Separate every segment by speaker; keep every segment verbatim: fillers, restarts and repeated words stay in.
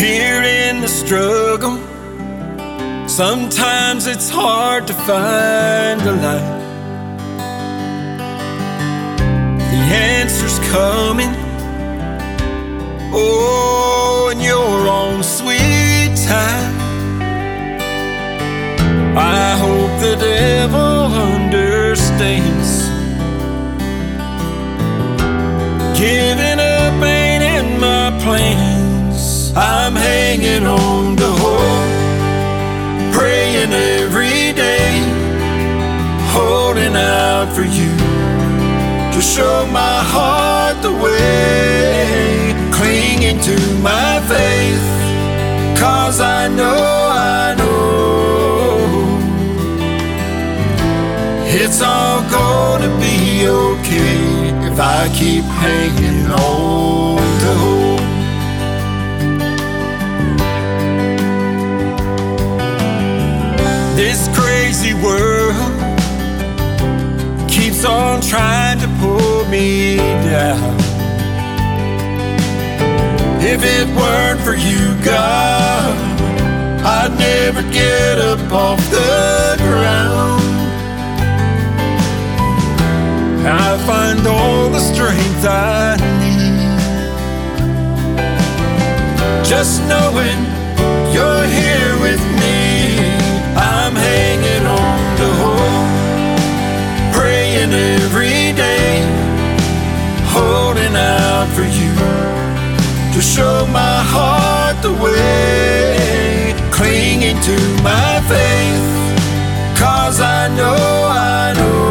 Speaker 1: Here in the struggle, sometimes it's hard to find the light. The answer's coming, oh, in your own sweet time. I hope the devil understands. Giving up ain't in my plans. I'm hanging on to hope, praying every day, holding out for you to show my heart the way, clinging to my faith, 'cause I know, I know it's all gonna be okay if I keep hanging on to hope. This crazy world keeps on trying to pull me down. If it weren't for you, God, I'd never get up off the ground. I find all the strength I need just knowing you're here with me. I'm hanging on to hope, praying every day, holding out for you to show my heart the way, clinging to my faith, 'cause I know, I know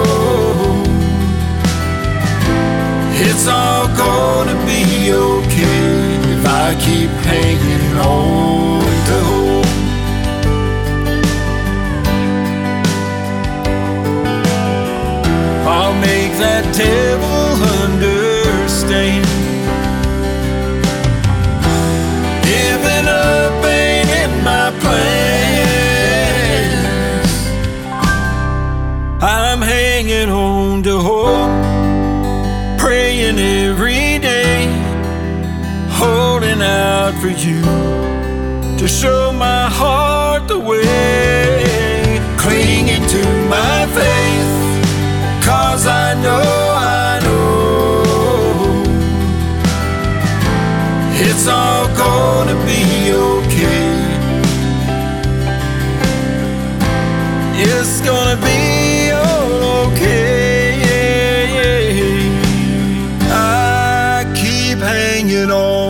Speaker 1: it's all gonna be okay if I keep hanging on to hope. I'll make that devil understand. Giving up ain't in my plans. I'm hanging on to hope, praying every day, holding out for you to show my heart the way, clinging to my faith, 'cause I know, I know it's all gonna be okay. It's gonna be all okay. I keep hanging on.